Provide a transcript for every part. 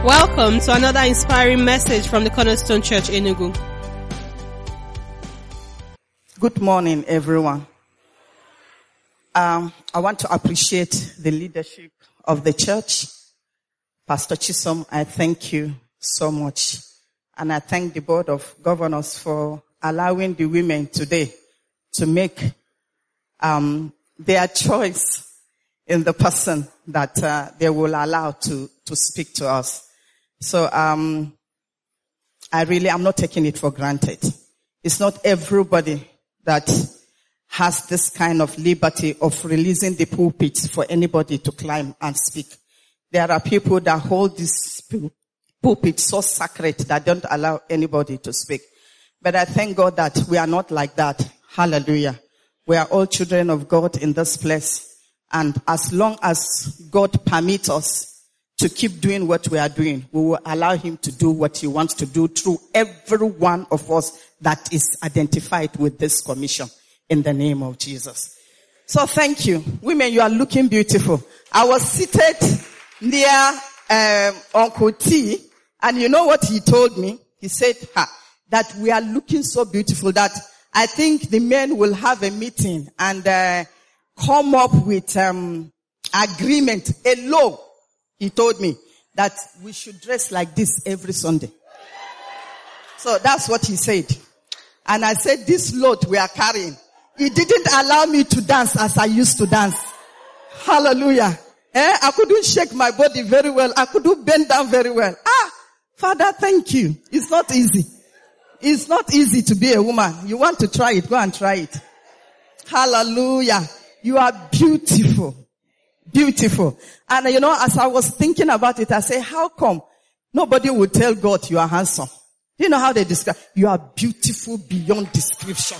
Welcome to another inspiring message from the Cornerstone Church, Enugu. Good morning, everyone. I want to appreciate the leadership of the church. Pastor Chisom, I thank you so much. And I thank the Board of Governors for allowing the women today to make their choice in the person that they will allow to speak to us. So I'm not taking it for granted. It's not everybody that has this kind of liberty of releasing the pulpit for anybody to climb and speak. There are people that hold this pulpit so sacred that don't allow anybody to speak. But I thank God that we are not like that. Hallelujah. We are all children of God in this place. And as long as God permits us to keep doing what we are doing, we will allow him to do what he wants to do through every one of us that is identified with this commission in the name of Jesus. So thank you. Women, you are looking beautiful. I was seated near Uncle T, and you know what he told me? He said that we are looking so beautiful that I think the men will have a meeting and come up with agreement, a law. He told me that we should dress like this every Sunday. So that's what he said. And I said, this load we are carrying, he didn't allow me to dance as I used to dance. Hallelujah. I couldn't shake my body very well. I couldn't bend down very well. Father, thank you. It's not easy. It's not easy to be a woman. You want to try it, go and try it. Hallelujah. You are beautiful. Beautiful. And you know, as I was thinking about it, I say, how come nobody would tell God you are handsome? Do you know how they describe? You are beautiful beyond description.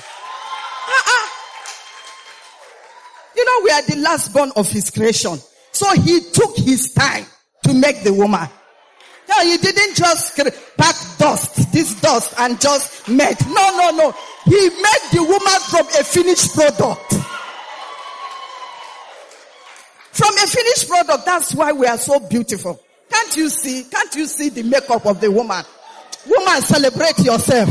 You know, we are the last born of his creation. So he took his time to make the woman. No, he didn't just pack this dust and just made. No. He made the woman from a finished product. From a finished product, that's why we are so beautiful. Can't you see the makeup of the woman? Woman, celebrate yourself.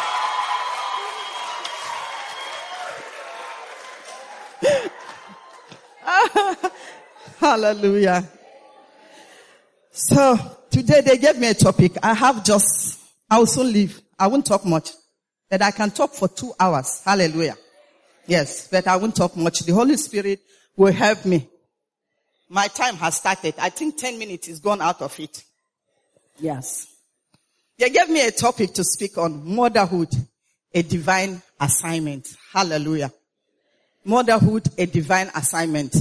Hallelujah. So, today they gave me a topic. I will soon leave. I won't talk much. But I can talk for 2 hours. Hallelujah. Yes, but I won't talk much. The Holy Spirit will help me. My time has started. I think 10 minutes is gone out of it. Yes. They gave me a topic to speak on: motherhood, a divine assignment. Hallelujah. Motherhood, a divine assignment.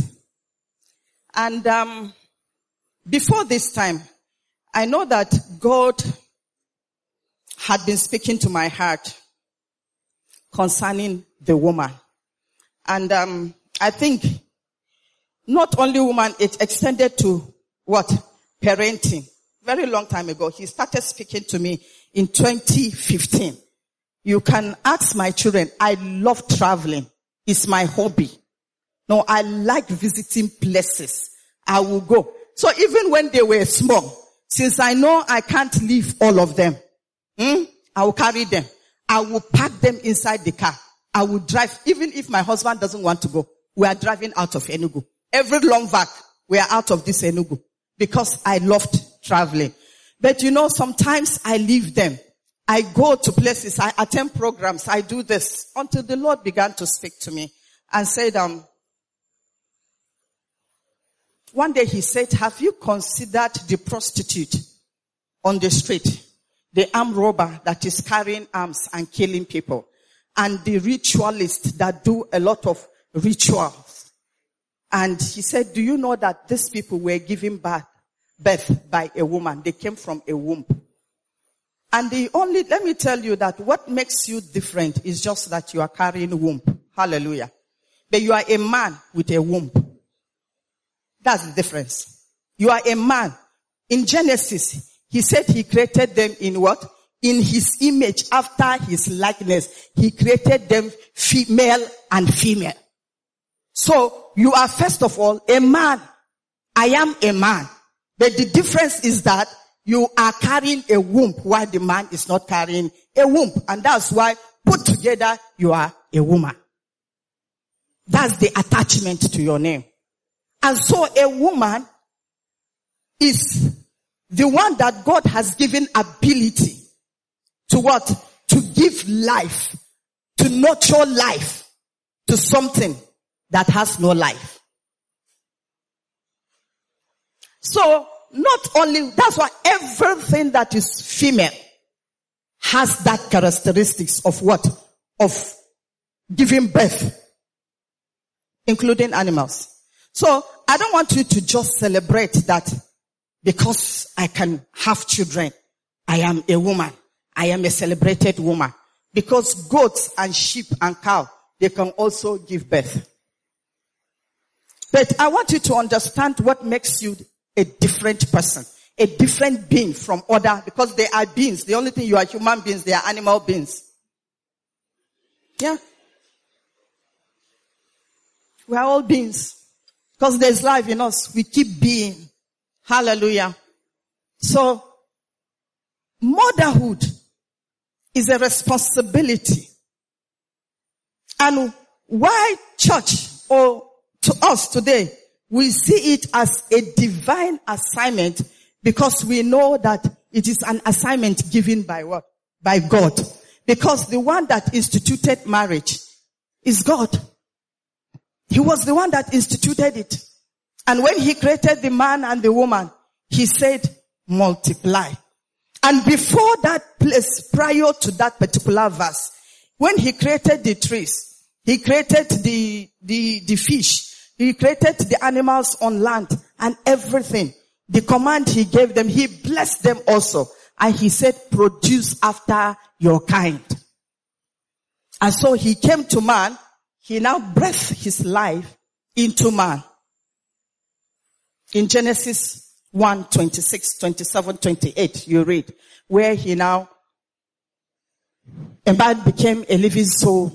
And before this time, I know that God had been speaking to my heart concerning the woman. And I think not only woman, it extended to what? Parenting. Very long time ago. He started speaking to me in 2015. You can ask my children. I love traveling. It's my hobby. No, I like visiting places. I will go. So even when they were small, since I know I can't leave all of them, I will carry them. I will pack them inside the car. I will drive. Even if my husband doesn't want to go, we are driving out of Enugu. Every long vac, we are out of this Enugu because I loved traveling. But you know, sometimes I leave them. I go to places, I attend programs, I do this until the Lord began to speak to me and said, one day he said, have you considered the prostitute on the street, the armed robber that is carrying arms and killing people, and the ritualist that do a lot of rituals? And he said, do you know that these people were given birth by a woman? They came from a womb. And let me tell you that what makes you different is just that you are carrying a womb. Hallelujah. But you are a man with a womb. That's the difference. You are a man. In Genesis, he said he created them in what? In his image, after his likeness. He created them male and female. So, you are first of all a man. I am a man. But the difference is that you are carrying a womb while the man is not carrying a womb. And that's why put together you are a woman. That's the attachment to your name. And so a woman is the one that God has given ability to what? To give life, to nurture life to something that has no life. So not only, that's why everything that is female has that characteristics of what? Of giving birth, including animals. So I don't want you to just celebrate that because I can have children, I am a woman. I am a celebrated woman. Because goats and sheep and cow, they can also give birth. But I want you to understand what makes you a different person, a different being from other, because they are beings. The only thing you are human beings, they are animal beings. Yeah. We are all beings. Because there's life in us. We keep being. Hallelujah. So, motherhood is a responsibility. And why church, or to us today, we see it as a divine assignment because we know that it is an assignment given by what? By God. Because the one that instituted marriage is God. He was the one that instituted it. And when he created the man and the woman, he said, multiply. And before that place, prior to that particular verse, when he created the trees, he created the fish, he created the animals on land and everything. The command he gave them, he blessed them also. And he said, produce after your kind. And so he came to man. He now breathed his life into man. In Genesis 1, 26, 27, 28, you read, where he now, a man became a living soul.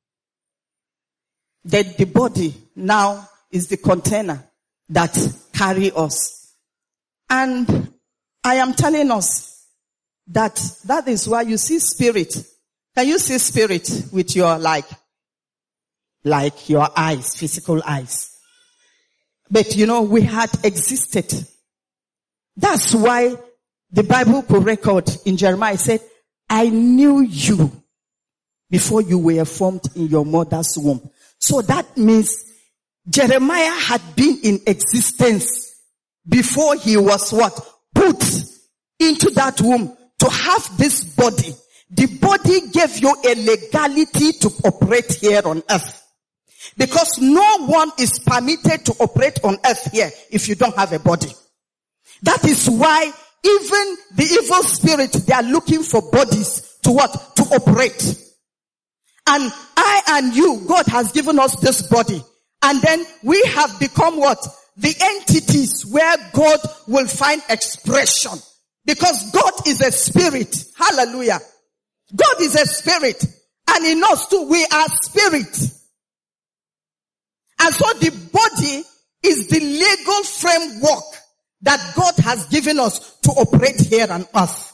That the body now is the container that carry us. And I am telling us that is why you see spirit. Can you see spirit with your like your eyes, physical eyes? But we had existed. That's why the Bible could record in Jeremiah said, I knew you before you were formed in your mother's womb. So that means Jeremiah had been in existence before he was what? Put into that womb to have this body. The body gave you a legality to operate here on earth. Because no one is permitted to operate on earth here if you don't have a body. That is why even the evil spirit, they are looking for bodies to what? To operate. And I and you, God has given us this body. And then we have become what? The entities where God will find expression. Because God is a spirit. Hallelujah. God is a spirit. And in us too, we are spirit. And so the body is the legal framework that God has given us to operate here on earth.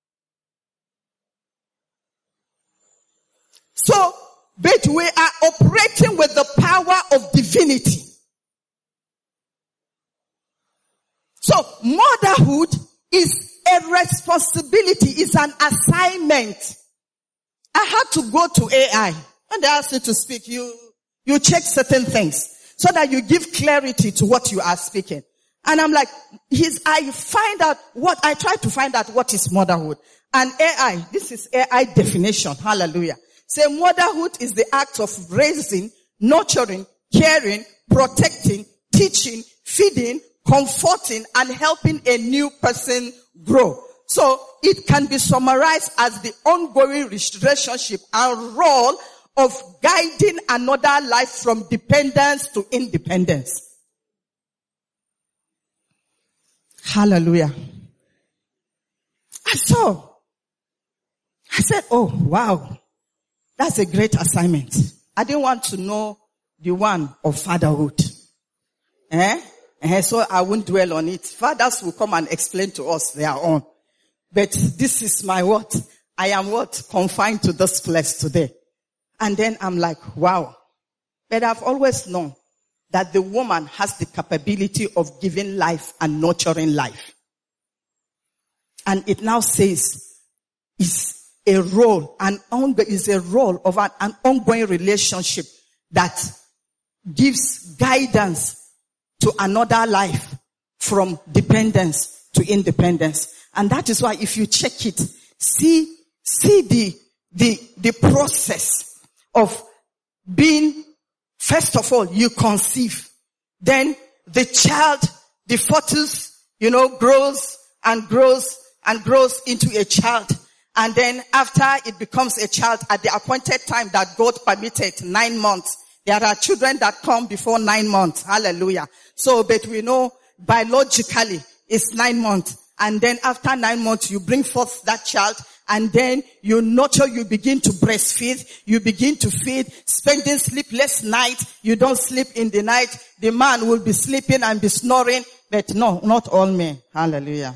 So, but we are operating with the power of divinity. So, motherhood is a responsibility, is an assignment. I had to go to AI. When they ask you to speak, you check certain things so that you give clarity to what you are speaking. And I'm like, I try to find out what is motherhood. And AI, this is AI definition. Hallelujah. Say motherhood is the act of raising, nurturing, caring, protecting, teaching, feeding, comforting, and helping a new person grow. So it can be summarized as the ongoing relationship and role of guiding another life from dependence to independence. Hallelujah. And so, I said, oh, wow. That's a great assignment. I didn't want to know the one of fatherhood. So I won't dwell on it. Fathers will come and explain to us their own. But this is my what? I am what? Confined to this place today. And then I'm like, wow. But I've always known that the woman has the capability of giving life and nurturing life. And it now says, is a role of an ongoing relationship that gives guidance to another life from dependence to independence. And that is why if you check it, see the process of being, first of all, you conceive. Then the child, the fetus, grows and grows and grows into a child. And then after it becomes a child at the appointed time that God permitted, 9 months. There are children that come before 9 months. Hallelujah. So, but we know biologically it's 9 months. And then after 9 months, you bring forth that child. And then you nurture, you begin to breastfeed, you begin to feed, spending sleepless night. You don't sleep in the night. The man will be sleeping and be snoring. But no, not all men. Hallelujah.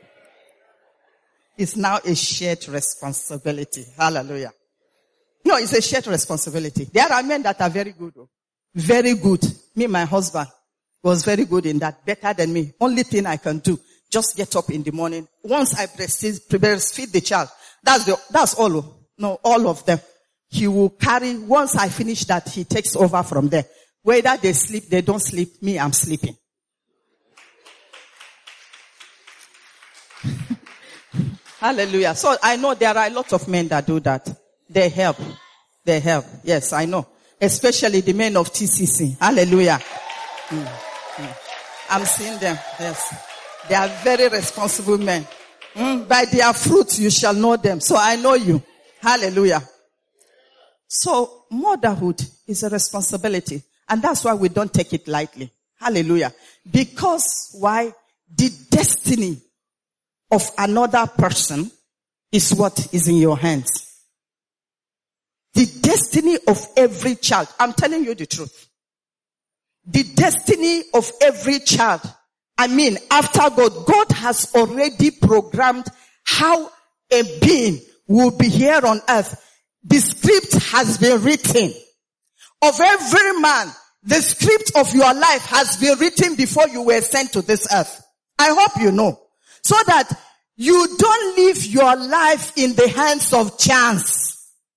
It's now a shared responsibility. Hallelujah. No, it's a shared responsibility. There are men that are very good. Very good. Me, my husband was very good in that. Better than me. Only thing I can do, just get up in the morning. Once I breastfeed the child, that's all. No, all of them. He will carry, once I finish that, he takes over from there. Whether they sleep, they don't sleep, me, I'm sleeping. Hallelujah. So I know there are a lot of men that do that. They help. Yes, I know. Especially the men of TCC. Hallelujah. I'm seeing them. Yes. They are very responsible men. By their fruits you shall know them. So I know you. Hallelujah. So motherhood is a responsibility. And that's why we don't take it lightly. Hallelujah. Because why? The destiny of another person is what is in your hands. The destiny of every child. I'm telling you the truth. The destiny of every child. After God has already programmed how a being will be here on earth. The script has been written. Of every man, the script of your life has been written before you were sent to this earth. I hope you know. So that you don't live your life in the hands of chance.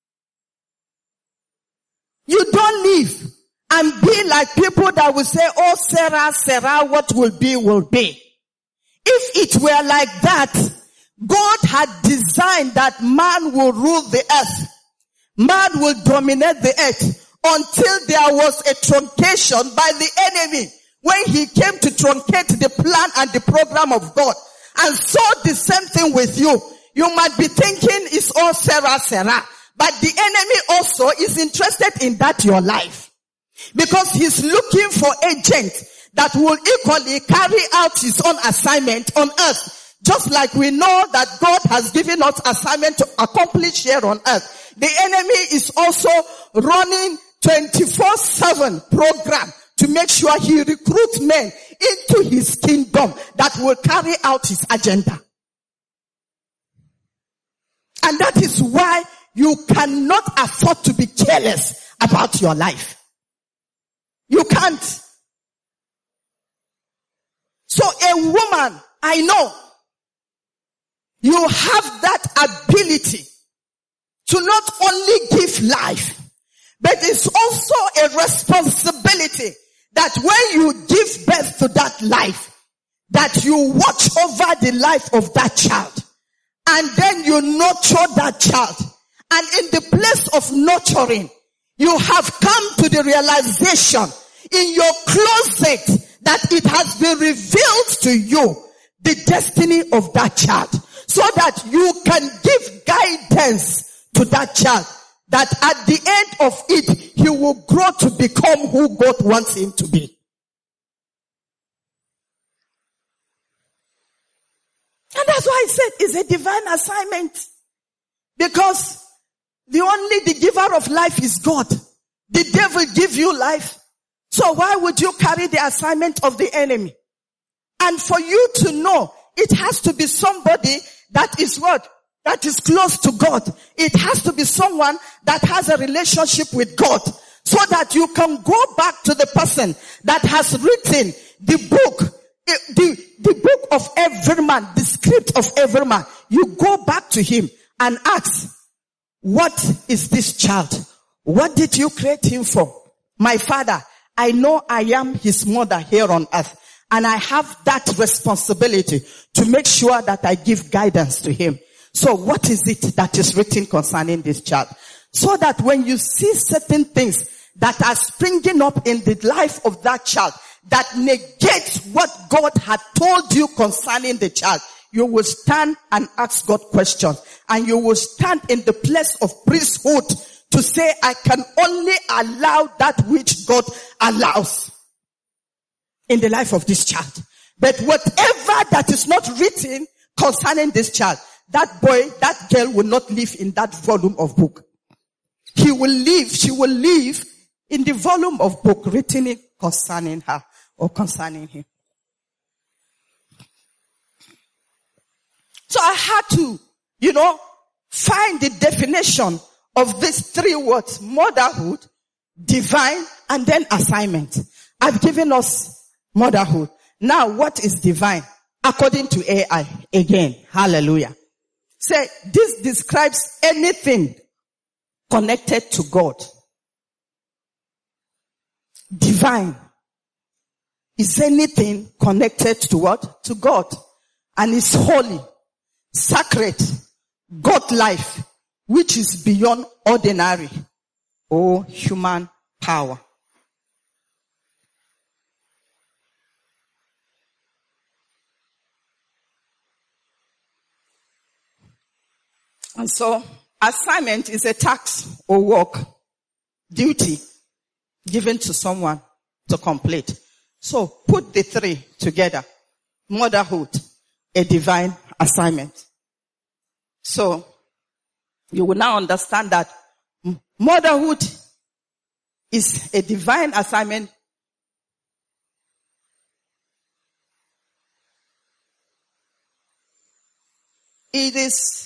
You don't live and be like people that will say, oh, Sarah, what will be, will be. If it were like that, God had designed that man will rule the earth. Man will dominate the earth until there was a truncation by the enemy when he came to truncate the plan and the program of God. And so the same thing with you. You might be thinking it's all Sarah. But the enemy also is interested in that your life. Because he's looking for agents that will equally carry out his own assignment on earth. Just like we know that God has given us assignment to accomplish here on earth. The enemy is also running 24/7 program to make sure he recruits men into his kingdom that will carry out his agenda. And that is why you cannot afford to be careless about your life. You can't. So a woman, I know, you have that ability to not only give life, but it's also a responsibility that when you give birth to that life, that you watch over the life of that child. And then you nurture that child. And in the place of nurturing, you have come to the realization in your closet that it has been revealed to you the destiny of that child. So that you can give guidance to that child. That at the end of it, he will grow to become who God wants him to be. And that's why I said it's a divine assignment. Because the giver of life is God. The devil give you life. So why would you carry the assignment of the enemy? And for you to know, it has to be somebody that is what? That is close to God. It has to be someone that has a relationship with God, so that you can go back to the person that has written the book, the book of every man, the script of every man. You go back to him and ask, what is this child? What did you create him for? My father, I know I am his mother here on earth, and I have that responsibility to make sure that I give guidance to him. So what is it that is written concerning this child? So that when you see certain things that are springing up in the life of that child that negates what God had told you concerning the child, you will stand and ask God questions, and you will stand in the place of priesthood to say, I can only allow that which God allows in the life of this child. But whatever that is not written concerning this child, that boy, that girl will not live in that volume of book. She will live in the volume of book written concerning her or concerning him. So I had to, find the definition of these three words: motherhood, divine, and then assignment. I've given us motherhood. Now, what is divine? According to AI, again, hallelujah. Say, this describes anything connected to God. Divine is anything connected to what? To God. And is holy, sacred, God life, which is beyond ordinary or human power. And so, assignment is a task or work, duty given to someone to complete. So, put the three together. Motherhood, a divine assignment. So, you will now understand that motherhood is a divine assignment. It is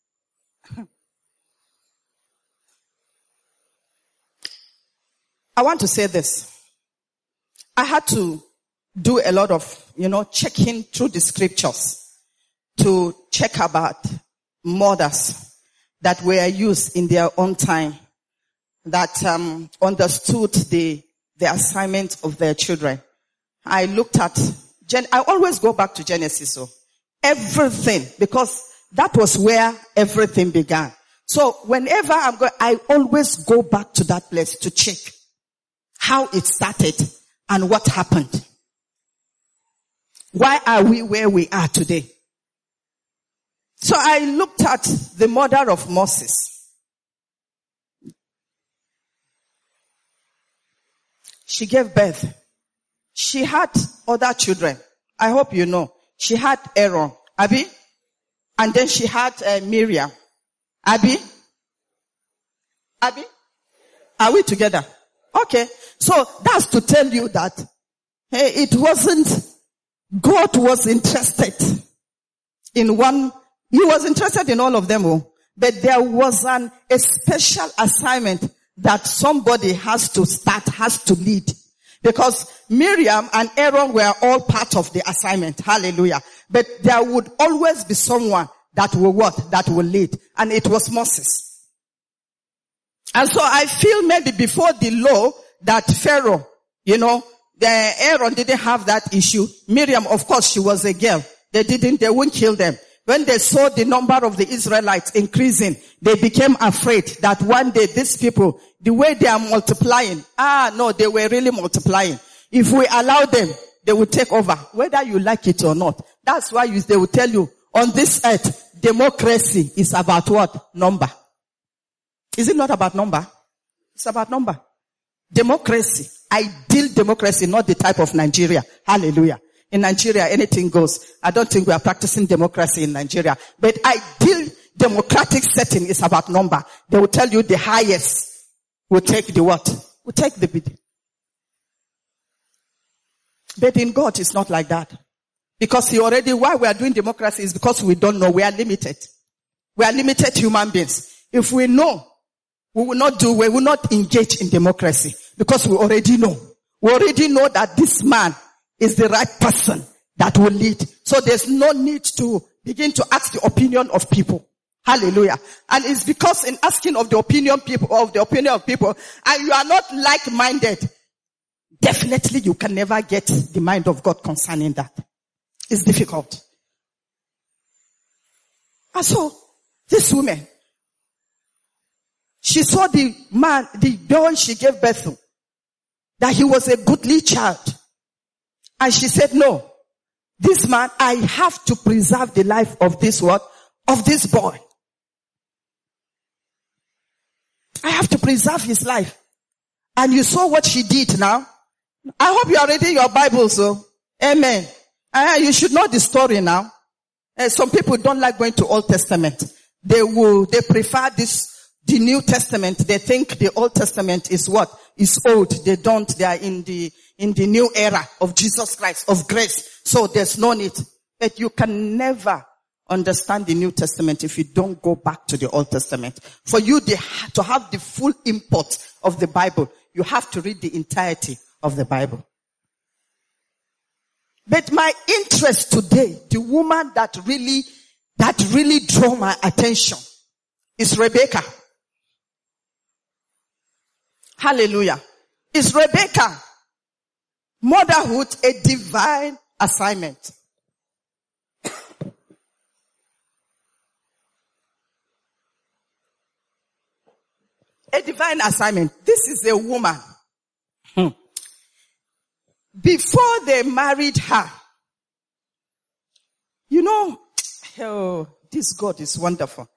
I want to say this. I had to do a lot of, checking through the scriptures to check about mothers that were used in their own time, that understood the assignment of their children. I looked at, I always go back to Genesis, so everything, because that was where everything began. So whenever I always go back to that place to check how it started and what happened. Why are we where we are today? So I looked at the mother of Moses. She gave birth. She had other children. I hope you know. She had Aaron, Abi, and then she had Miriam. Abi? Are we together? Okay. So that's to tell you that God was interested in one. He was interested in all of them, but there was a special assignment that somebody has to lead. Because Miriam and Aaron were all part of the assignment. Hallelujah. But there would always be someone that will lead. And it was Moses. And so I feel maybe before the law that Pharaoh, Aaron didn't have that issue. Miriam, of course, she was a girl. They wouldn't kill them. When they saw the number of the Israelites increasing, they became afraid that one day these people, the way they are multiplying, they were really multiplying. If we allow them, they will take over, whether you like it or not. That's why they will tell you, on this earth, democracy is about what? Number. Is it not about number? It's about number. Democracy, ideal democracy, not the type of Nigeria. Hallelujah. In Nigeria, anything goes. I don't think we are practicing democracy in Nigeria. But ideal democratic setting is about number. They will tell you the highest will take the what? Will take the bid. But in God, it's not like that. Because why we are doing democracy is because we don't know. We are limited. We are limited human beings. If we know, we will not engage in democracy because we already know. We already know that this man is the right person that will lead. So there's no need to begin to ask the opinion of people. Hallelujah. And it's because in asking of the opinion of people, and you are not like-minded, definitely you can never get the mind of God concerning that. It's difficult. And so, this woman, she saw the boy she gave birth to, that he was a goodly child. And she said, no, this man, I have to preserve the life of this boy. I have to preserve his life. And you saw what she did now. I hope you are reading your Bible, so. Amen. You should know the story now. Some people don't like going to Old Testament. They prefer the New Testament. They think the Old Testament is what? Is old. They are in the new era of Jesus Christ, of grace. So there's no need. But you can never understand the New Testament if you don't go back to the Old Testament. For you to have the full import of the Bible, you have to read the entirety of the Bible. But my interest today, the woman that really drew my attention is Rebecca. Hallelujah. Is Rebecca motherhood a divine assignment? A divine assignment. This is a woman. Before they married her, this God is wonderful.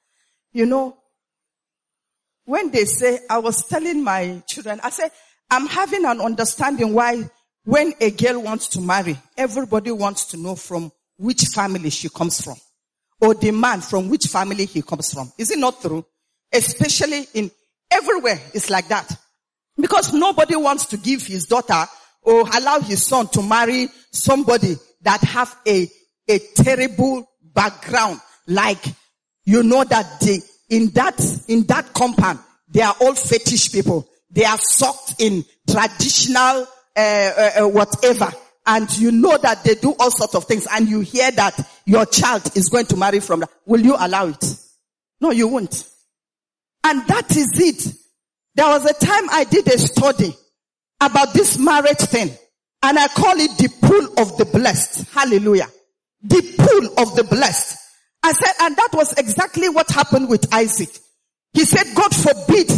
When they say, I was telling my children, I said, I'm having an understanding why when a girl wants to marry, everybody wants to know from which family she comes from. Or the man from which family he comes from. Is it not true? Especially everywhere it's like that. Because nobody wants to give his daughter or allow his son to marry somebody that have a terrible background. Like, that in that compound, they are all fetish people. They are soaked in traditional, whatever. And you know that they do all sorts of things. And you hear that your child is going to marry from that. Will you allow it? No, you won't. And that is it. There was a time I did a study about this marriage thing. And I call it the pool of the blessed. Hallelujah. The pool of the blessed. I said, and that was exactly what happened with Isaac. He said, God forbid,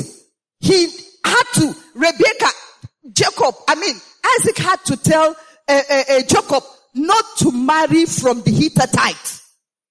Isaac had to tell Jacob not to marry from the Hittite.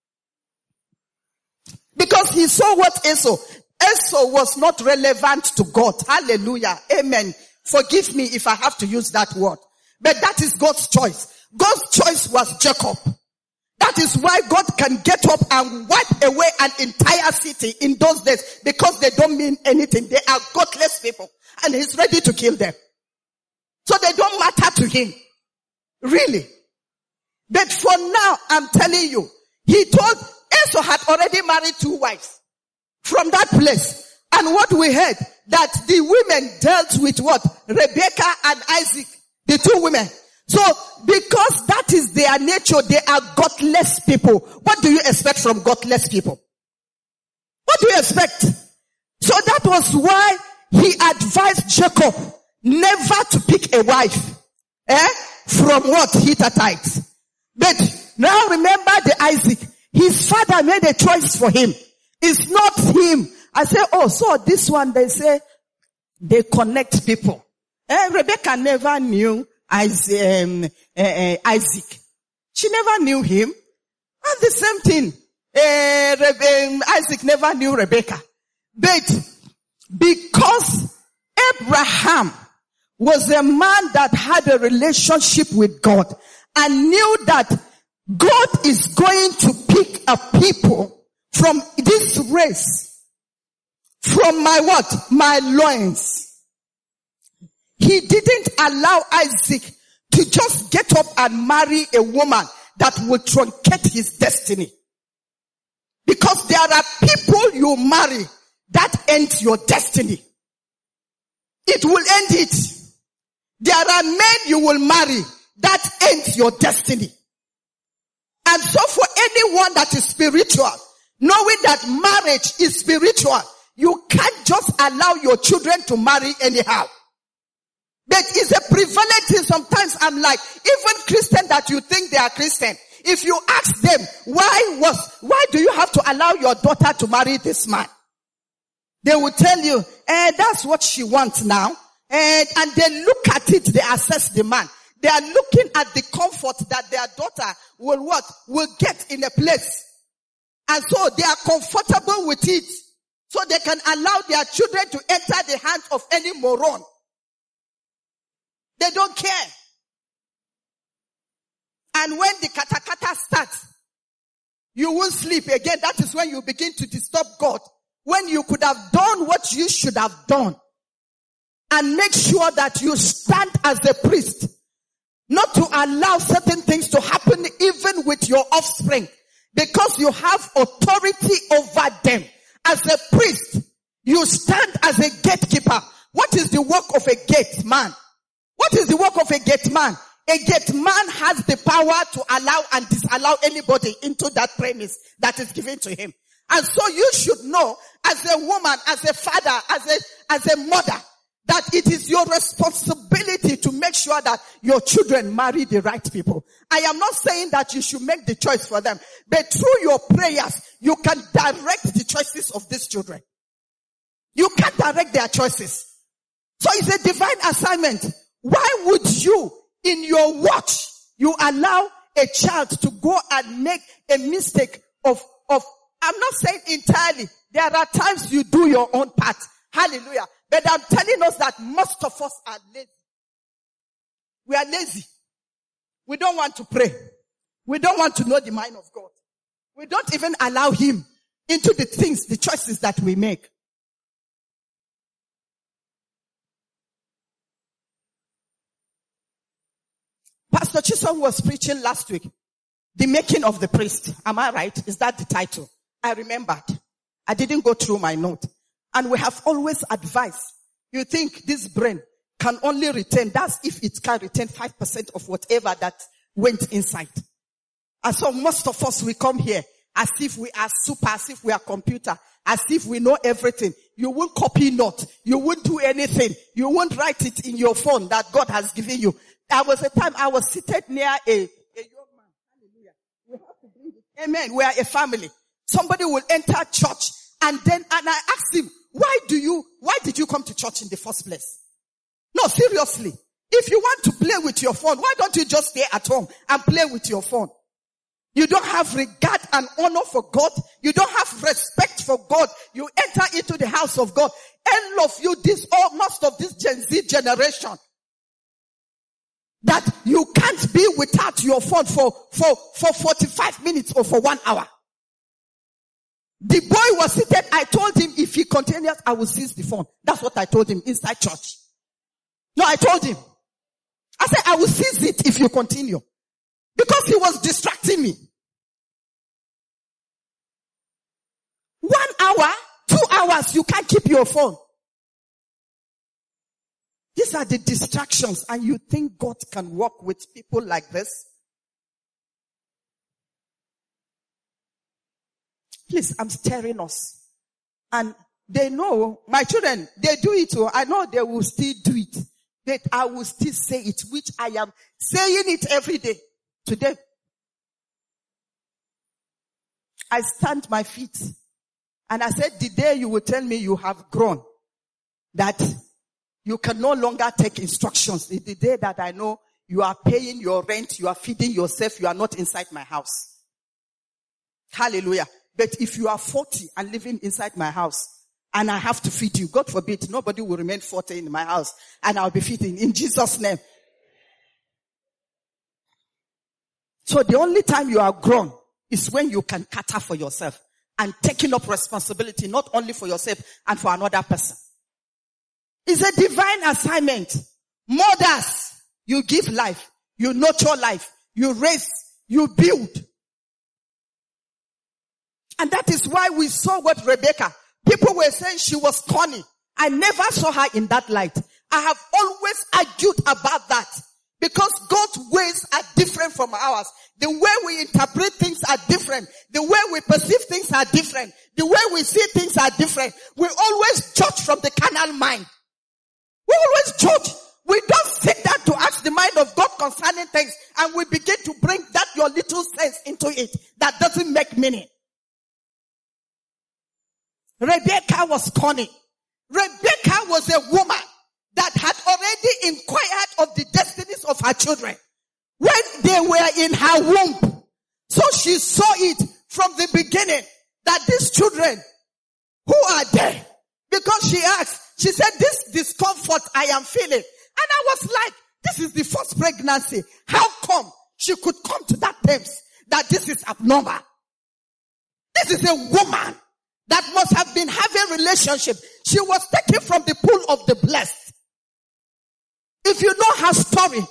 Because he saw what Esau was not relevant to God. Hallelujah. Amen. Forgive me if I have to use that word. But that is God's choice. God's choice was Jacob. That is why God can get up and wipe away an entire city in those days because they don't mean anything. They are godless people and he's ready to kill them. So they don't matter to him. Really. But for now, I'm telling you, he told Esau had already married 2 wives from that place. And what we heard, that the women dealt with what? Rebecca and Isaac, the 2 women. So, because that is their nature, they are godless people. What do you expect from godless people? What do you expect? So that was why he advised Jacob never to pick a wife. From what? Hittites. But now remember the Isaac. His father made a choice for him. It's not him. I say, so this one, they say, they connect people. Rebecca never knew Isaac. She never knew him. And the same thing. Isaac never knew Rebecca. But because Abraham was a man that had a relationship with God and knew that God is going to pick a people from this race, from my what? My loins. He didn't allow Isaac to just get up and marry a woman that will truncate his destiny. Because there are people you marry that end your destiny. It will end it. There are men you will marry that end your destiny. And so for anyone that is spiritual, knowing that marriage is spiritual, you can't just allow your children to marry anyhow. But it's a prevalent thing. Sometimes I'm like, even Christian that you think they are Christian, if you ask them, why do you have to allow your daughter to marry this man? They will tell you, that's what she wants now. And they look at it, they assess the man. They are looking at the comfort that their daughter will get in a place. And so they are comfortable with it. So they can allow their children to enter the hands of any moron. They don't care. And when the katakata starts, you won't sleep again. That is when you begin to disturb God. When you could have done what you should have done. And make sure that you stand as a priest. Not to allow certain things to happen even with your offspring. Because you have authority over them. As a priest, you stand as a gatekeeper. What is the work of a gate man? What is the work of a gate man? A gate man has the power to allow and disallow anybody into that premise that is given to him. And so you should know, as a woman, as a father, as a mother, that it is your responsibility to make sure that your children marry the right people. I am not saying that you should make the choice for them, but through your prayers, you can direct the choices of these children. You can direct their choices. So it's a divine assignment. Why would you, in your watch, you allow a child to go and make a mistake of, I'm not saying entirely. There are times you do your own part. Hallelujah. But I'm telling us that most of us are lazy. We are lazy. We don't want to pray. We don't want to know the mind of God. We don't even allow him into the things, the choices that we make. Pastor Chisom was preaching last week. The making of the priest. Am I right? Is that the title? I remembered. I didn't go through my note. And we have always advised. You think this brain can only retain, that's if it can retain 5% of whatever that went inside. And so most of us, we come here as if we are super, as if we are computer, as if we know everything. You won't copy note. You won't do anything. You won't write it in your phone that God has given you. There was a time I was seated near a young man. Hallelujah. We have to bring it. Amen. We are a family. Somebody will enter church and I asked him, why did you come to church in the first place? No, seriously. If you want to play with your phone, why don't you just stay at home and play with your phone? You don't have regard and honor for God. You don't have respect for God. You enter into the house of God. All of you, most of this Gen Z generation, that you can't be without your phone for 45 minutes or for 1 hour. The boy was seated. I told him if he continues, I will seize the phone. That's what I told him inside church. No, I told him. I said, I will seize it if you continue. Because he was distracting me. 1 hour, 2 hours, you can't keep your phone. These are the distractions, and you think God can work with people like this? Please, I'm stirring us. And they know, my children, they do it. I know they will still do it. But I will still say it, which I am saying it every day. Today, I stand my feet. And I said, the day you will tell me you have grown, that you can no longer take instructions, is the day that I know you are paying your rent, you are feeding yourself, you are not inside my house. Hallelujah. But if you are 40 and living inside my house, and I have to feed you, God forbid, nobody will remain 40 in my house, and I'll be feeding in Jesus' name. So the only time you are grown is when you can cater for yourself and taking up responsibility, not only for yourself and for another person. It's a divine assignment. Mothers, you give life, you nurture life, you raise you build. And that is why we saw what Rebecca, people were saying she was corny. I never saw her in that light. I have always argued about that. Because God's ways are different from ours. The way we interpret things are different. The way we perceive things are different. The way we see things are different. We always judge from the carnal mind. We always judge. We don't sit down to ask the mind of God concerning things, and we begin to bring that your little sense into it that doesn't make meaning. Rebecca was cunning. Rebecca was a woman that had already inquired of the destinies of her children when they were in her womb. So she saw it from the beginning that these children, who are they? Because she asked, she said, this discomfort I am feeling. And I was like, this is the first pregnancy. How come she could come to that terms that this is abnormal? This is a woman that must have been having a relationship. She was taken from the pool of the blessed. If you know her story,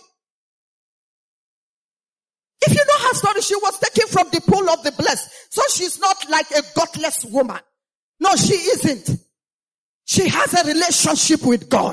she was taken from the pool of the blessed. So she's not like a godless woman. No, she isn't. She has a relationship with God.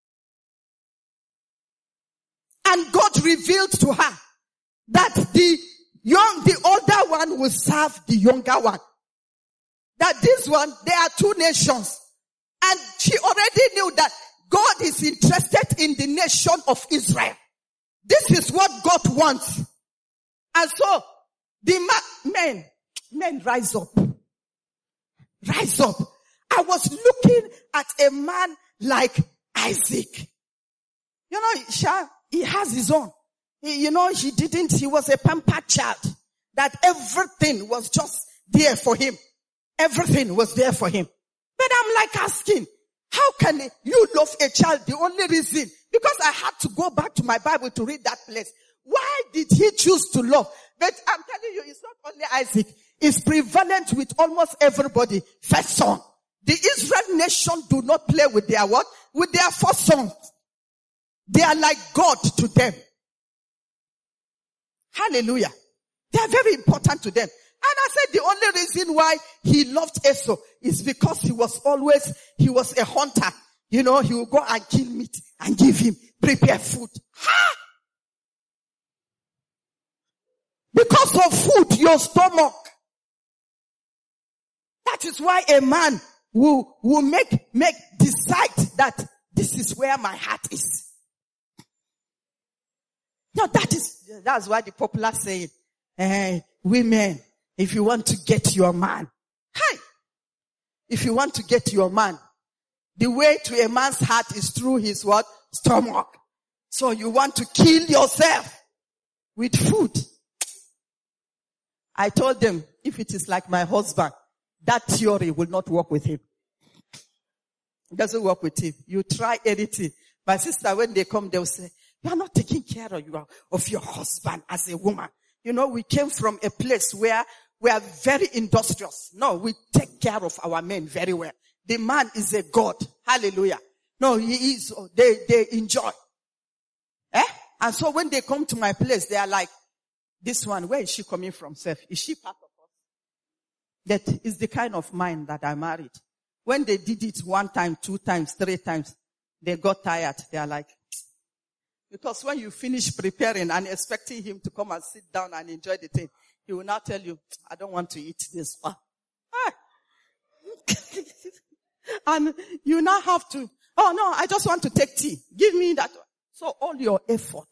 And God revealed to her that the older one will serve the younger one. That this one, there are two nations. And she already knew that God is interested in the nation of Israel. This is what God wants. And so, the men rise up. Rise up. I was looking at a man like Isaac. You know, he has his own. He was a pampered child. That everything was just there for him. Everything was there for him. But I'm like asking, how can you love a child? The only reason, because I had to go back to my Bible to read that place. Why did he choose to love? But I'm telling you, it's not only Isaac. It's prevalent with almost everybody. First son. The Israel nation do not play with their what? With their first sons. They are like God to them. Hallelujah. They are very important to them. And I said the only reason why he loved Esau is because he was a hunter. You know, he would go and kill meat and give him, prepare food. Ha! Because of food, your stomach. That is why a man will decide that this is where my heart is. No, that's why the popular saying, women, if you want to get your man, if you want to get your man, the way to a man's heart is through his what? Stomach. So you want to kill yourself with food. I told them, if it is like my husband, that theory will not work with him. It doesn't work with him. You try anything. My sister, when they come, they'll say, you are not taking care of your husband as a woman. You know, we came from a place where we are very industrious. No, we take care of our men very well. The man is a God. Hallelujah. No, he is. They enjoy. And so when they come to my place, they are like, this one, where is she coming from, Seth? Is she part of us? That is the kind of mind that I married. When they did it 1 time, 2 times, 3 times, they got tired. They are like, because when you finish preparing and expecting him to come and sit down and enjoy the thing, he will now tell you, I don't want to eat this one. And you now have to, oh no, I just want to take tea. Give me that one. So all your effort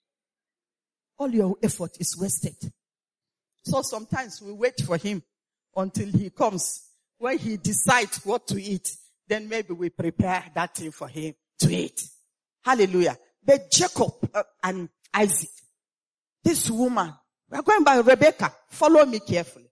is wasted. So sometimes we wait for him until he comes. When he decides what to eat, then maybe we prepare that thing for him to eat. Hallelujah. But Jacob and Isaac, this woman, we are going by Rebecca. Follow me carefully.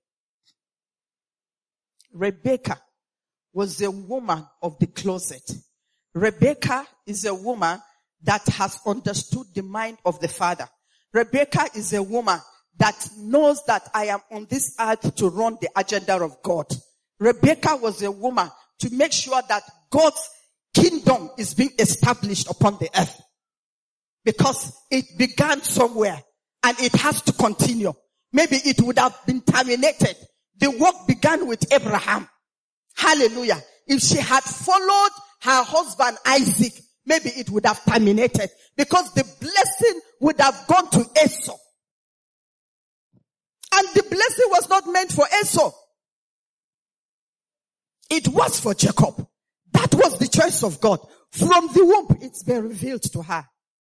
Rebecca was a woman of the closet. Rebecca is a woman that has understood the mind of the Father. Rebecca is a woman that knows that I am on this earth to run the agenda of God. Rebecca was a woman to make sure that God's kingdom is being established upon the earth. Because it began somewhere and it has to continue. Maybe it would have been terminated. The work began with Abraham. Hallelujah. If she had followed her husband Isaac, maybe it would have terminated, because the blessing would have gone to Esau. And the blessing was not meant for Esau. It was for Jacob. That was the choice of God. From the womb, it's been revealed to her.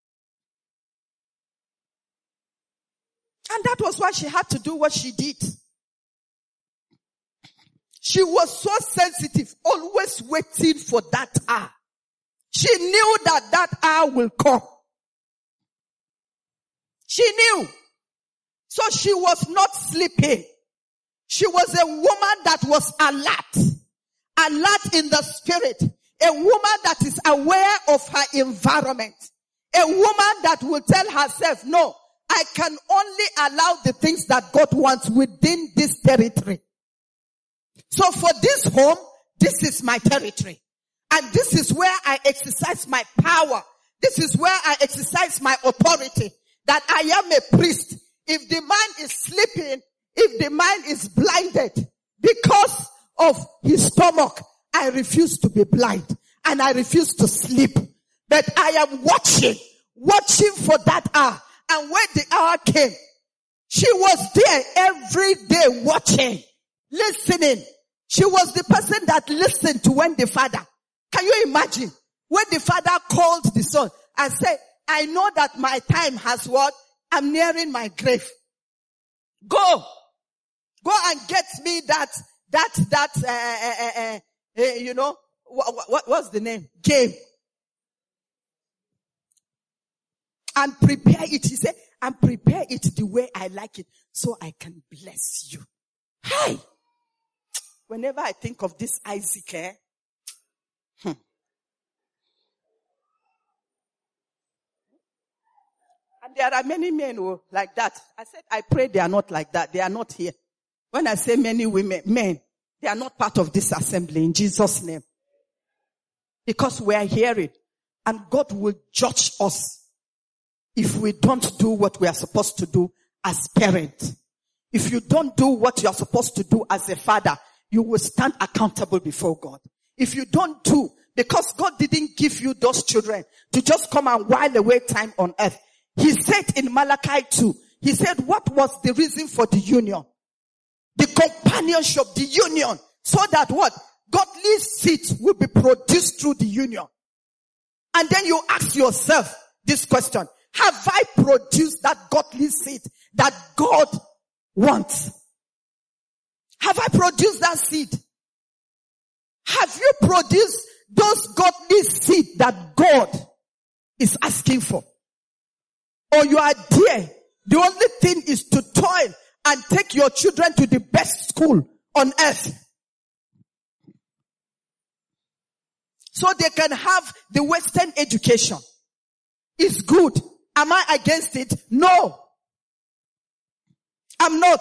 And that was why she had to do what she did. She was so sensitive, always waiting for that hour. She knew that hour will come. She knew. So she was not sleeping. She was a woman that was alert. Alert in the spirit. A woman that is aware of her environment. A woman that will tell herself, no, I can only allow the things that God wants within this territory. So for this home, this is my territory. And this is where I exercise my power. This is where I exercise my authority. That I am a priest. If the man is sleeping, if the man is blinded because of his stomach, I refuse to be blind. And I refuse to sleep. But I am watching for that hour. And when the hour came, she was there every day watching, listening. She was the person that listened to when the father, can you imagine? When the father called the son and said, I know that my time has what? I'm nearing my grave. Go and get me what's the name? Game. And prepare it. He said, and prepare it the way I like it so I can bless you. Hey! Whenever I think of this Isaac, And there are many men who like that. I said, I pray they are not like that. They are not here. When I say many men, they are not part of this assembly in Jesus' name. Because we are hearing, and God will judge us if we don't do what we are supposed to do as parents. If you don't do what you are supposed to do as a father, you will stand accountable before God. If you don't do, because God didn't give you those children to just come and while away time on earth. He said in Malachi 2, he said, what was the reason for the union? The companionship, the union, so that what? Godly seeds will be produced through the union. And then you ask yourself this question, have I produced that godly seed that God wants? Have I produced that seed? Have you produced those godly seed that God is asking for? Or you are there, the only thing is to toil and take your children to the best school on earth, so they can have the Western education. It's good. Am I against it? No. I'm not.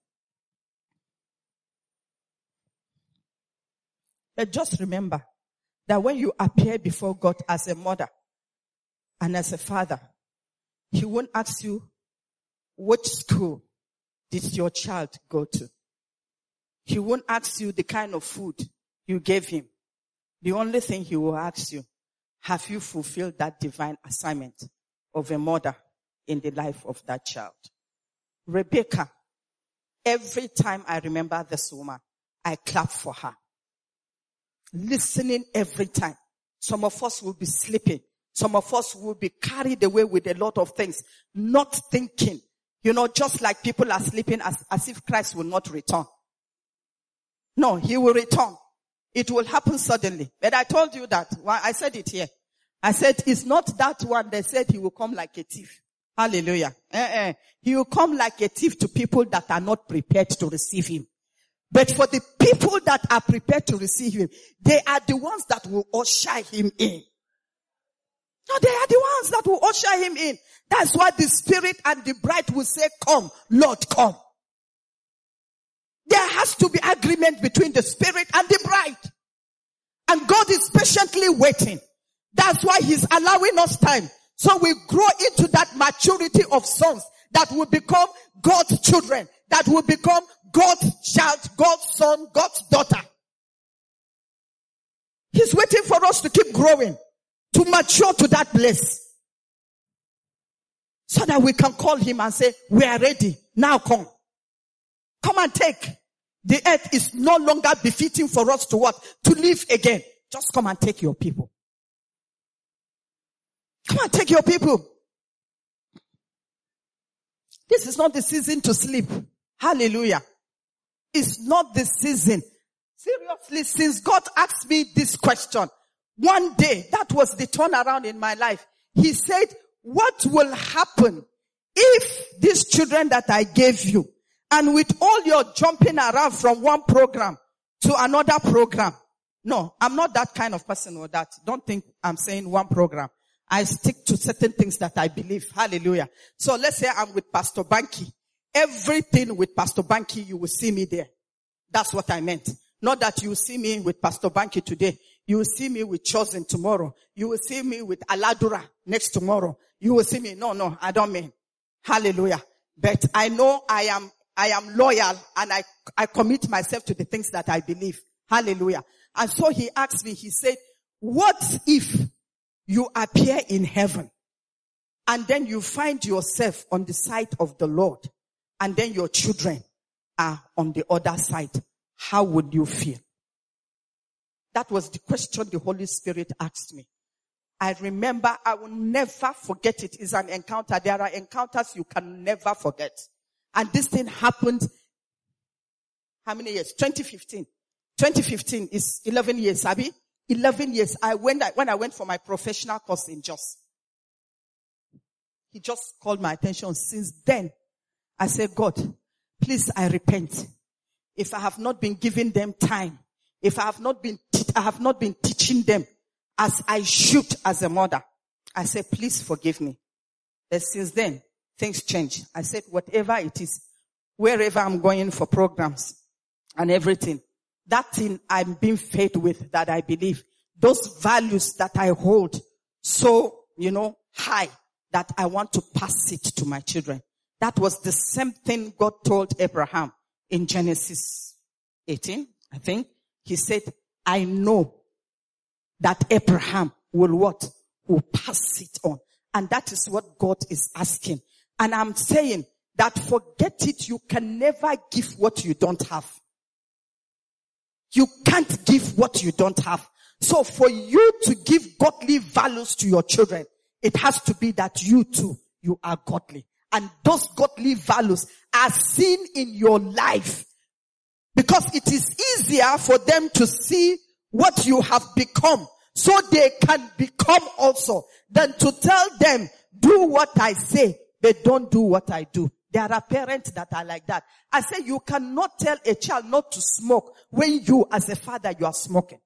But just remember that when you appear before God as a mother and as a father, He won't ask you, which school did your child go to? He won't ask you the kind of food you gave him. The only thing He will ask you, have you fulfilled that divine assignment of a mother in the life of that child? Rebecca, every time I remember this woman, I clap for her. Listening every time. Some of us will be sleeping. Some of us will be carried away with a lot of things, not thinking. Just like people are sleeping as if Christ will not return. No, He will return. It will happen suddenly. But I told you that. Well, I said it here. I said, it's not that one that said He will come like a thief. Hallelujah. He will come like a thief to people that are not prepared to receive Him. But for the people that are prepared to receive Him, they are the ones that will usher Him in. No, they are the ones that will usher Him in. That's why the Spirit and the bride will say, come, Lord, come. There has to be agreement between the Spirit and the bride. And God is patiently waiting. That's why He's allowing us time. So we grow into that maturity of sons that will become God's children, that will become God's child, God's son, God's daughter. He's waiting for us to keep growing, to mature to that place, so that we can call him and say, we are ready. Now come. Come and take. The earth is no longer befitting for us to what? To live again. Just come and take your people. Come and take your people. This is not the season to sleep. Hallelujah. It's not the season. Seriously, since God asked me this question, one day, that was the turnaround in my life. He said, what will happen if these children that I gave you, and with all your jumping around from one program to another program? No, I'm not that kind of person or that. Don't think I'm saying one program. I stick to certain things that I believe. Hallelujah. So let's say I'm with Pastor Banky. Everything with Pastor Banky, you will see me there. That's what I meant. Not that you will see me with Pastor Banky today. You will see me with Chosen tomorrow. You will see me with Aladura next tomorrow. You will see me. No, I don't mean. Hallelujah. But I know I am loyal, and I commit myself to the things that I believe. Hallelujah. And so he asked me, he said, what if you appear in heaven and then you find yourself on the side of the Lord and then your children are on the other side? How would you feel? That was the question the Holy Spirit asked me. I remember, I will never forget it. It's an encounter. There are encounters you can never forget. And this thing happened, how many years? 2015. 2015 is 11 years, Abby. 11 years. When I went for my professional course in Jos, he just called my attention. Since then, I said, God, please, I repent. If I have not been giving them time, if I have not been teaching them as I should as a mother, I said, please forgive me. And since then, things change. I said, whatever it is, wherever I'm going for programs and everything, that thing I'm being fed with, that I believe, those values that I hold so, high, that I want to pass it to my children. That was the same thing God told Abraham in Genesis 18, I think. He said, I know that Abraham will pass it on. And that is what God is asking. And I'm saying that forget it, you can never give what you don't have. You can't give what you don't have. So for you to give godly values to your children, it has to be that you too, you are godly. And those godly values are seen in your life. Because it is easier for them to see what you have become, so they can become also, than to tell them, do what I say, but don't do what I do. There are parents that are like that. I say you cannot tell a child not to smoke when you as a father, you are smoking.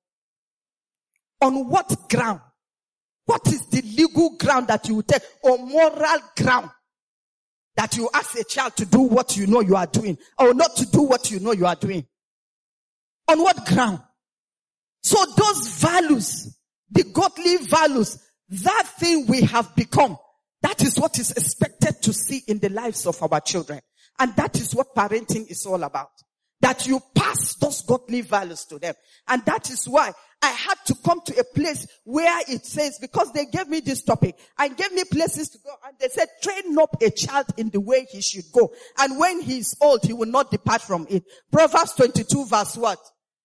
On what ground? What is the legal ground that you take, or moral ground that you ask a child to do what you know you are doing, or not to do what you know you are doing? On what ground? So those values, the godly values, that thing we have become, that is what is expected to see in the lives of our children. And that is what parenting is all about. That you pass those godly values to them. And that is why I had to come to a place where it says, because they gave me this topic and gave me places to go, and they said, train up a child in the way he should go. And when he is old, he will not depart from it. Proverbs 22 verse what?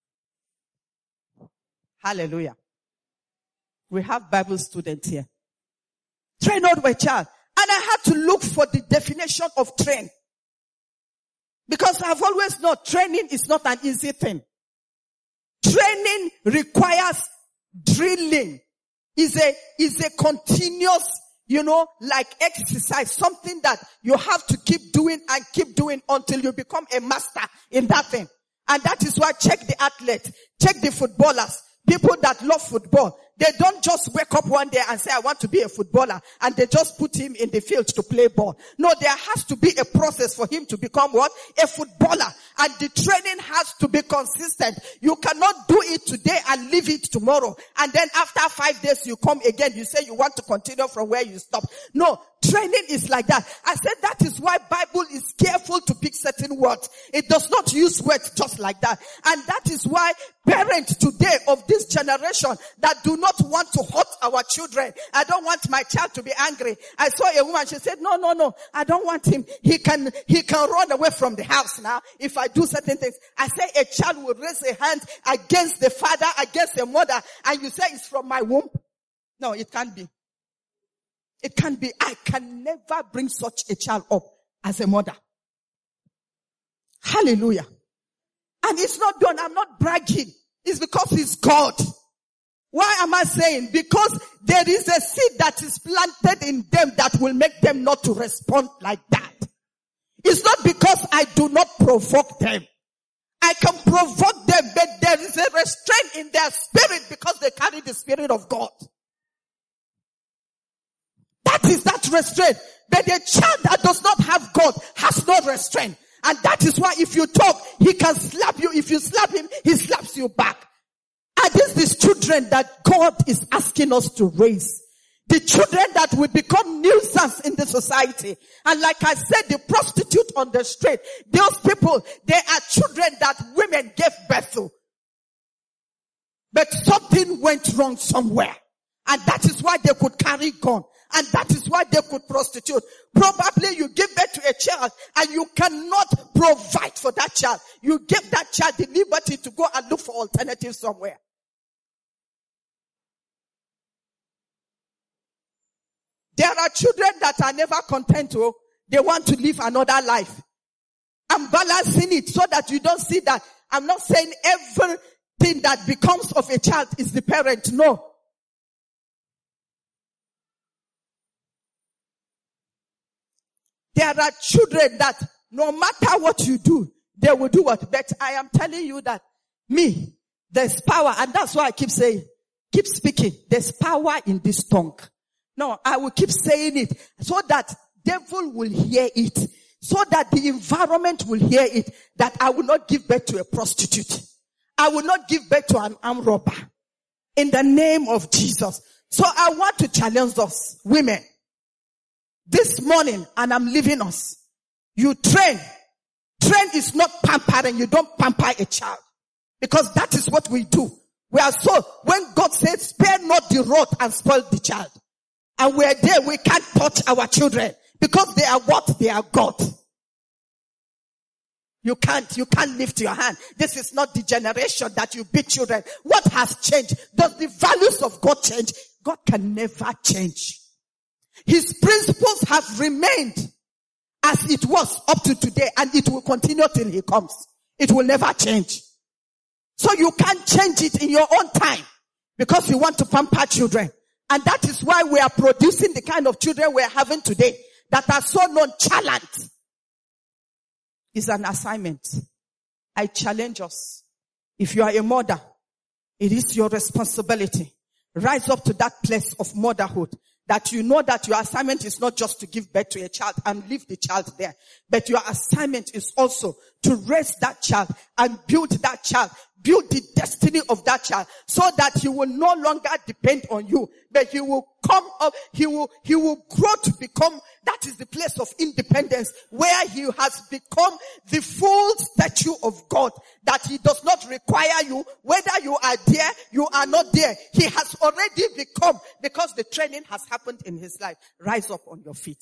Hallelujah. We have Bible students here. Train up a child. And I had to look for the definition of train. Because I've always known training is not an easy thing. Training requires drilling. Is a continuous, like exercise, something that you have to keep doing and keep doing until you become a master in that thing. And that is why check the athletes, check the footballers, people that love football. They don't just wake up one day and say, I want to be a footballer, and they just put him in the field to play ball. No, there has to be a process for him to become what? A footballer. And the training has to be consistent. You cannot do it today and leave it tomorrow. And then after 5 days you come again, you say you want to continue from where you stopped. No, training is like that. I said that is why Bible is careful to pick certain words. It does not use words just like that. And that is why parents today of this generation that do not want to hurt our children. I don't want my child to be angry. I saw a woman, she said, no, I don't want him. He can run away from the house now if I do certain things. I say a child will raise a hand against the father, against the mother, and you say it's from my womb. No, it can't be. It can't be. I can never bring such a child up as a mother. Hallelujah. And it's not done. I'm not bragging. It's because it's God. Why am I saying? Because there is a seed that is planted in them that will make them not to respond like that. It's not because I do not provoke them. I can provoke them, but there is a restraint in their spirit because they carry the Spirit of God. That is that restraint. But a child that does not have God has no restraint. And that is why if you talk, he can slap you. If you slap him, he slaps you back. And this is children that God is asking us to raise. The children that will become nuisance in the society. And like I said, the prostitute on the street, those people, they are children that women gave birth to. But something went wrong somewhere. And that is why they could carry gun. And that is why they could prostitute. Probably you give birth to a child and you cannot provide for that child. You give that child the liberty to go and look for alternatives somewhere. There are children that are never content. They want to live another life. I'm balancing it so that you don't see that. I'm not saying everything that becomes of a child is the parent. No. There are children that no matter what you do, they will do what. But I am telling you that there's power. And that's why I keep saying, keep speaking. There's power in this tongue. No, I will keep saying it so that devil will hear it. So that the environment will hear it. That I will not give birth to a prostitute. I will not give birth to an armed robber. In the name of Jesus. So I want to challenge us, women. This morning, and I'm leaving us. You train. Train is not pampering. You don't pamper a child. Because that is what we do. We are so, when God says, spare not the rod and spoil the child. And we're there, we can't touch our children. Because they are what? They are God. You can't lift your hand. This is not the generation that you beat children. What has changed? Does the values of God change? God can never change. His principles have remained as it was up to today, and it will continue till he comes. It will never change. So you can't change it in your own time because you want to pamper children. And that is why we are producing the kind of children we are having today that are so nonchalant. It's an assignment. I challenge us. If you are a mother, it is your responsibility. Rise up to that place of motherhood. That you know that your assignment is not just to give birth to a child and leave the child there. But your assignment is also to raise that child and build that child. Build the destiny of that child so that he will no longer depend on you. But he will come up, he will grow to become, that is the place of independence where he has become the full statue of God. That he does not require you, whether you are there, you are not there. He has already become, because the training has happened in his life. Rise up on your feet.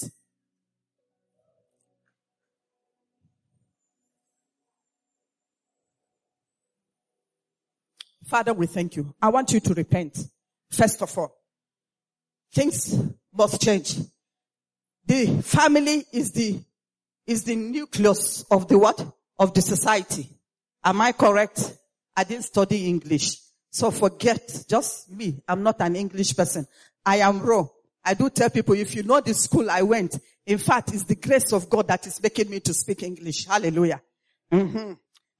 Father, we thank you. I want you to repent. First of all, things must change. The family is the nucleus of the what? Of the society. Am I correct? I didn't study English. So forget, just me. I'm not an English person. I am raw. I do tell people, if you know the school I went, in fact, it's the grace of God that is making me to speak English. Hallelujah.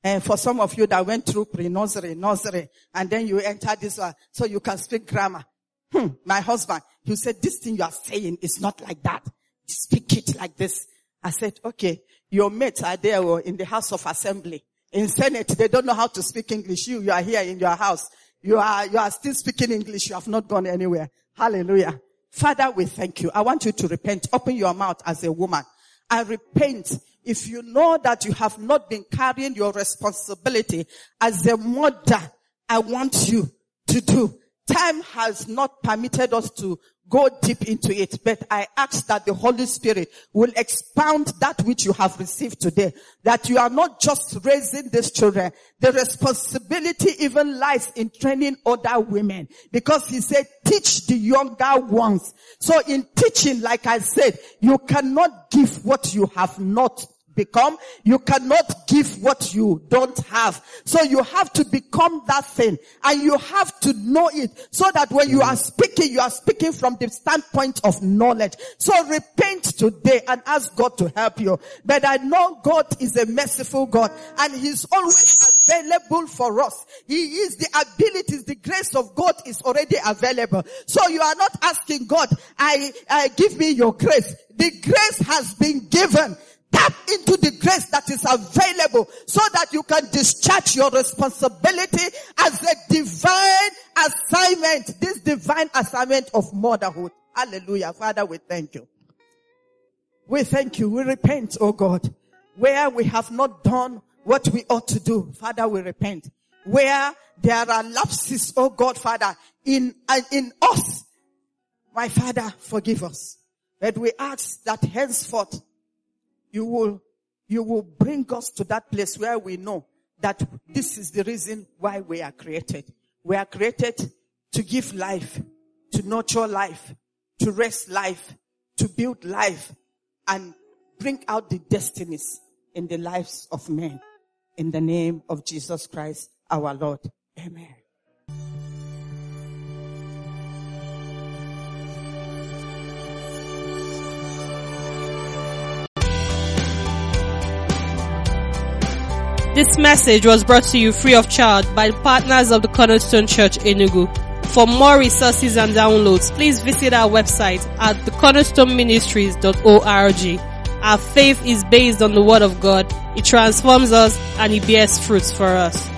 And for some of you that went through pre-nursery, nursery, and then you enter this one, so you can speak grammar. My husband, he said, this thing you are saying is not like that. Speak it like this. I said, okay, your mates are there in the House of Assembly. In Senate, they don't know how to speak English. You are here in your house. You are still speaking English. You have not gone anywhere. Hallelujah. Father, we thank you. I want you to repent. Open your mouth as a woman. I repent if you know that you have not been carrying your responsibility as a mother. I want you to do. Time has not permitted us to go deep into it, but I ask that the Holy Spirit will expound that which you have received today. That you are not just raising these children. The responsibility even lies in training other women. Because he said, teach the younger ones. So in teaching, like I said, you cannot give what you have not become. You cannot give what you don't have. So you have to become that thing. And you have to know it. So that when you are speaking from the standpoint of knowledge. So repent today and ask God to help you. But I know God is a merciful God. And He's always available for us. He is the abilities, the grace of God is already available. So you are not asking God, I give me your grace. The grace has been given. Tap into the grace that is available so that you can discharge your responsibility as a divine assignment. This divine assignment of motherhood. Hallelujah. Father, we thank you. We thank you. We repent, oh God. Where we have not done what we ought to do, Father, we repent. Where there are lapses, oh God, Father, in us, my Father, forgive us. But we ask that henceforth, you will bring us to that place where we know that this is the reason why we are created. We are created to give life, to nurture life, to raise life, to build life, and bring out the destinies in the lives of men. In the name of Jesus Christ, our Lord. Amen. This message was brought to you free of charge by the partners of the Cornerstone Church, Enugu. For more resources and downloads, please visit our website at thecornerstoneministries.org. Our faith is based on the Word of God. It transforms us and it bears fruits for us.